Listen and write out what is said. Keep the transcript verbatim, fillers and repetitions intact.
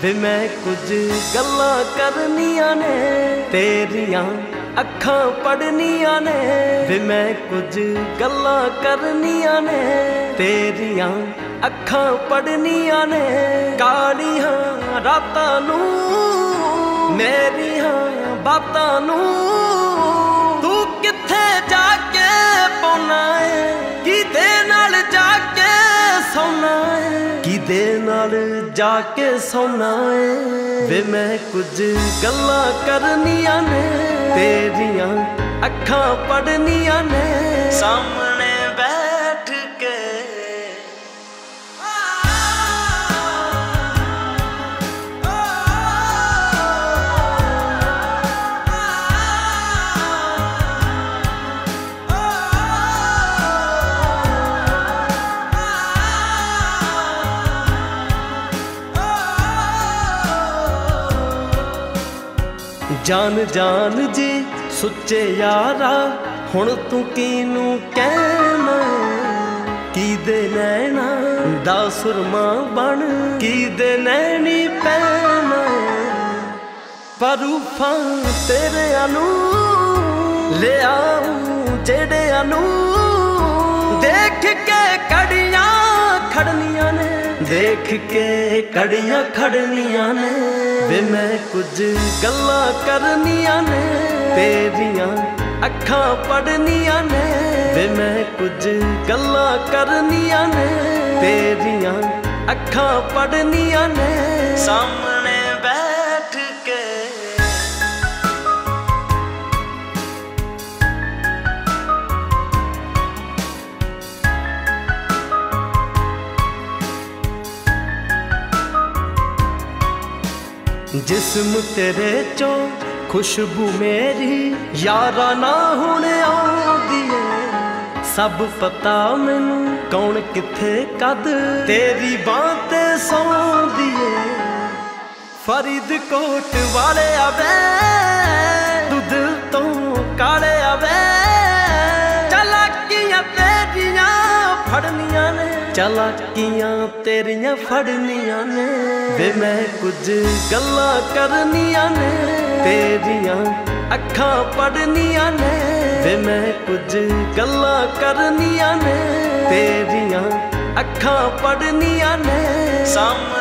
वे मैं कुछ गल्लां करनियां ने तेरियां अखां पढ़नियां ने वे मैं कुछ गल्लां करनियां ने तेरियां अखां पढ़नियां ने कालियां रातां नूं मेरियां बातां नूं तू किथे जाके पौना है किदे नाल जाके सौना है किदे नाल जाके सौना है वे मैं कुछ गल्लां करनियां ने तेरियां अखां पढ़नियां ने सामने बैठ के जान जान जी सुच्चे यारा हुण तू कीनू कहना की दे नैना दा सुरमा बन की दे नैनी पैना परूफां तेरे अनू ले आऊं जेड़े अनू देख के कड़ियां खड़नियां ने देख के कड़ियां खड़नियां ने वे मैं कुछ गल्लां करनियां ने तेरियां अखां पढ़नियां ने वे मैं कुछ गल्लां करनियां ने तेरियां अखां पढ़नियां ने सामने बैठ के जिस्म तेरे चो खुशबू मेरी यारा ना हुणे आउंदी है सब पता मैनू कौन किथे कद तेरी बांह ते सौंदी है फरीदकोट वाले आवे तू दिल तो काले आवे चलाकियां तेरियां फड़नियां ने चलाकियां तेरियां फड़नियां ने वे मैं कुछ गल्लां करनियां ने तेरियां अखां पढ़नियां ने वे मैं कुछ गल्लां करनियां ने तेरियां अखां पढ़नियां ने सामने